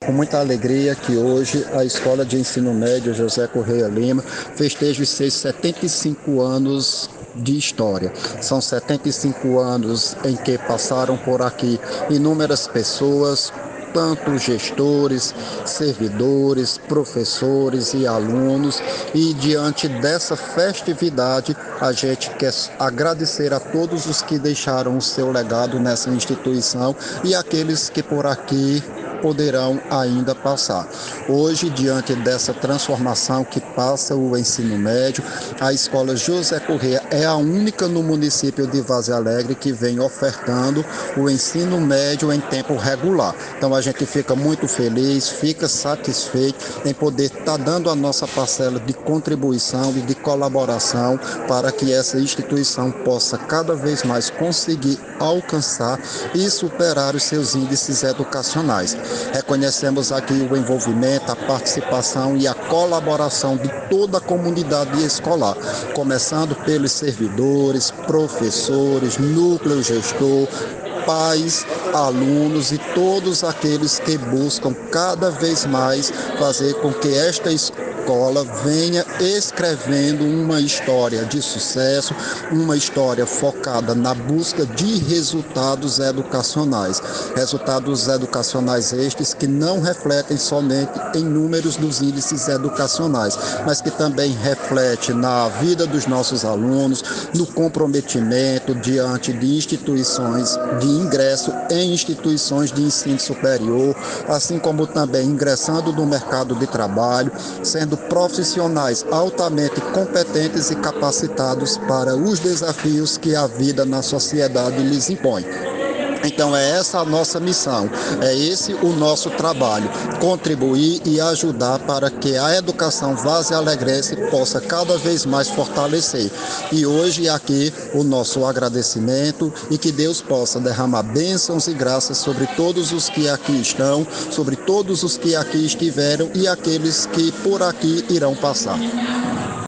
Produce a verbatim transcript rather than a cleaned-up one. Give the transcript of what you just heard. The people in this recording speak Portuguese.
com muita alegria que hoje a Escola de Ensino Médio José Correia Lima festeja os seus setenta e cinco anos de história. São setenta e cinco anos em que passaram por aqui inúmeras pessoas, tanto gestores, servidores, professores e alunos, e diante dessa festividade a gente quer agradecer a todos os que deixaram o seu legado nessa instituição e aqueles que por aqui poderão ainda passar. Hoje, diante dessa transformação que passa o ensino médio, a Escola José Correia é a única no município de Várzea Alegre que vem ofertando o ensino médio em tempo regular. Então a gente fica muito feliz, fica satisfeito em poder estar dando a nossa parcela de contribuição e de colaboração para que essa instituição possa cada vez mais conseguir alcançar e superar os seus índices educacionais. Reconhecemos aqui o envolvimento, a participação e a colaboração de toda a comunidade escolar, começando pelos servidores, professores, núcleo gestor, pais, alunos e todos aqueles que buscam cada vez mais fazer com que esta escola venha escrevendo uma história de sucesso, uma história focada na busca de resultados educacionais. Resultados educacionais estes que não refletem somente em números dos índices educacionais, mas que também reflete na vida dos nossos alunos, no comprometimento diante de instituições de ingresso em instituições de ensino superior, assim como também ingressando no mercado de trabalho, sendo profissionais altamente competentes e capacitados para os desafios que a vida na sociedade lhes impõe. Então é essa a nossa missão, é esse o nosso trabalho, contribuir e ajudar para que a educação vazialegrense possa cada vez mais fortalecer. E hoje aqui o nosso agradecimento e que Deus possa derramar bênçãos e graças sobre todos os que aqui estão, sobre todos os que aqui estiveram e aqueles que por aqui irão passar.